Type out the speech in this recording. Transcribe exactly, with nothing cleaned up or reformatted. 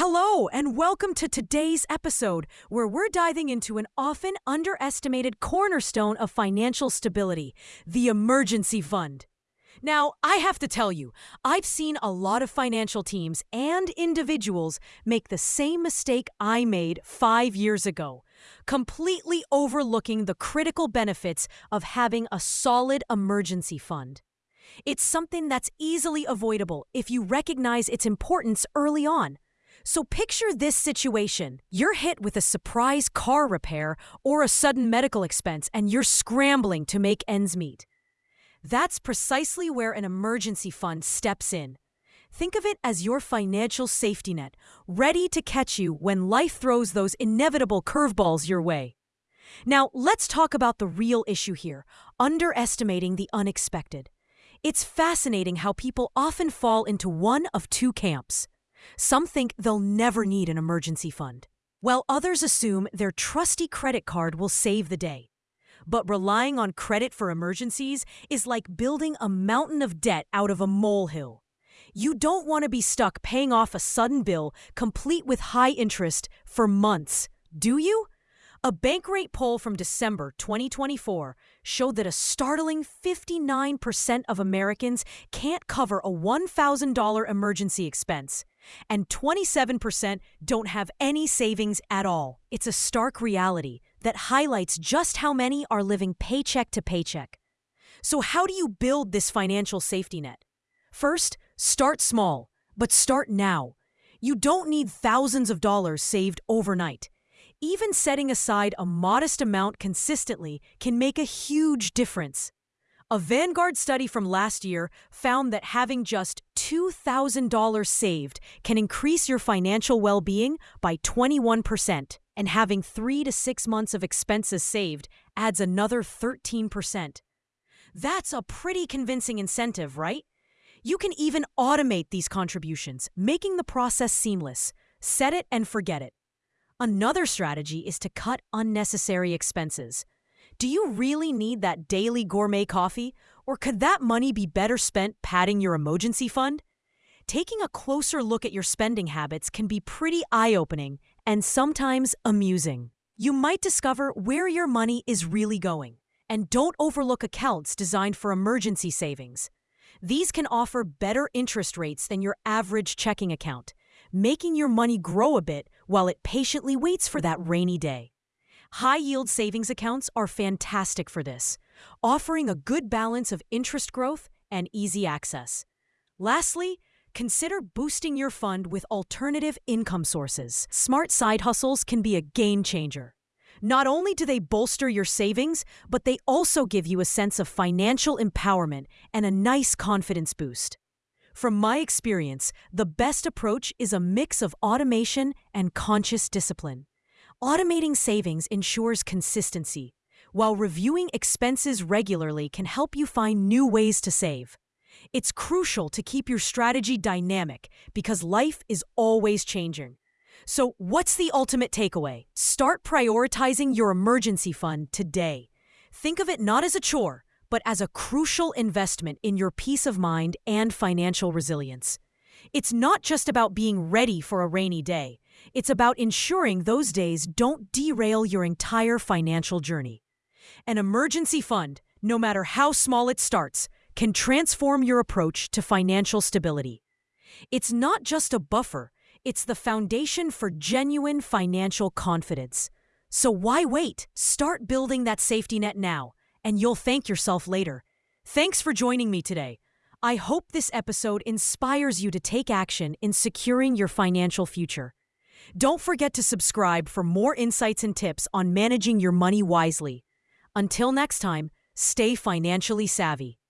Hello, and welcome to today's episode, where we're diving into an often underestimated cornerstone of financial stability, the emergency fund. Now, I have to tell you, I've seen a lot of financial teams and individuals make the same mistake I made five years ago, completely overlooking the critical benefits of having a solid emergency fund. It's something that's easily avoidable if you recognize its importance early on. So picture this situation. You're hit with a surprise car repair or a sudden medical expense, and you're scrambling to make ends meet. That's precisely where an emergency fund steps in. Think of it as your financial safety net, ready to catch you when life throws those inevitable curveballs your way. Now, let's talk about the real issue here, underestimating the unexpected. It's fascinating how people often fall into one of two camps. Some think they'll never need an emergency fund, while others assume their trusty credit card will save the day. But relying on credit for emergencies is like building a mountain of debt out of a molehill. You don't want to be stuck paying off a sudden bill, complete with high interest, for months, do you? A Bankrate poll from December twenty twenty-four showed that a startling fifty-nine percent of Americans can't cover a one thousand dollars emergency expense, and twenty-seven percent don't have any savings at all. It's a stark reality that highlights just how many are living paycheck to paycheck. So how do you build this financial safety net? First, start small, but start now. You don't need thousands of dollars saved overnight. Even setting aside a modest amount consistently can make a huge difference. A Vanguard study from last year found that having just two thousand dollars saved can increase your financial well-being by twenty-one percent, and having three to six months of expenses saved adds another thirteen percent. That's a pretty convincing incentive, right? You can even automate these contributions, making the process seamless. Set it and forget it. Another strategy is to cut unnecessary expenses. Do you really need that daily gourmet coffee, or could that money be better spent padding your emergency fund? Taking a closer look at your spending habits can be pretty eye-opening and sometimes amusing. You might discover where your money is really going. And don't overlook accounts designed for emergency savings. These can offer better interest rates than your average checking account, making your money grow a bit while it patiently waits for that rainy day. High-yield savings accounts are fantastic for this, offering a good balance of interest growth and easy access. Lastly, consider boosting your fund with alternative income sources. Smart side hustles can be a game changer. Not only do they bolster your savings, but they also give you a sense of financial empowerment and a nice confidence boost. From my experience, the best approach is a mix of automation and conscious discipline. Automating savings ensures consistency, while reviewing expenses regularly can help you find new ways to save. It's crucial to keep your strategy dynamic because life is always changing. So what's the ultimate takeaway? Start prioritizing your emergency fund today. Think of it not as a chore, but as a crucial investment in your peace of mind and financial resilience. It's not just about being ready for a rainy day. It's about ensuring those days don't derail your entire financial journey. An emergency fund, no matter how small it starts, can transform your approach to financial stability. It's not just a buffer, it's the foundation for genuine financial confidence. So why wait? Start building that safety net now, and you'll thank yourself later. Thanks for joining me today. I hope this episode inspires you to take action in securing your financial future. Don't forget to subscribe for more insights and tips on managing your money wisely. Until next time, stay financially savvy.